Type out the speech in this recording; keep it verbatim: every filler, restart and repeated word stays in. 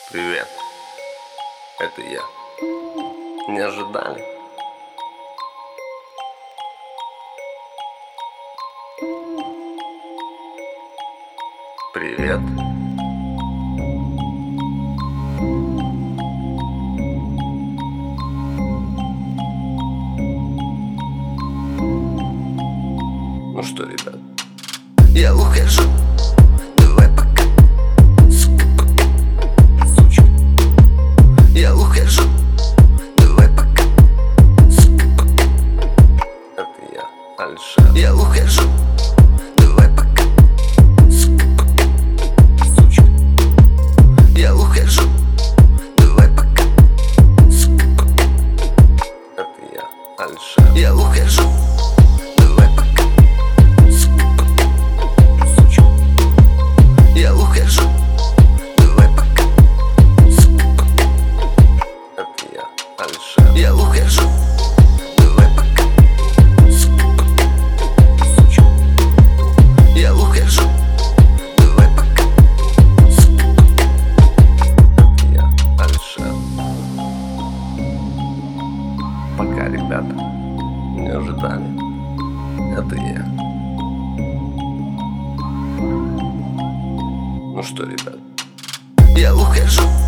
Привет, это я. Не ожидали? Привет. Ну что, ребят, я ухожу, давай пока, сука, пока, сучка. Я ухожу, давай пока, сука, пока. это я, Альшер. Я ухожу, давай пока, сука, пока, сучка. Я ухожу, давай пока, сука, пока. это я, Альшер. Я ухожу, давай пока, сука, пока, сучка. Я ухожу, давай пока, сука, пока. это я, Альшер. Я ухожу, давай пока, сука, пока, сучка. Я ухожу, давай пока, сука, пока. это я, Альшер. Пока, ребята, не ожидали. Это я. Ну что, ребят, Я ухожу,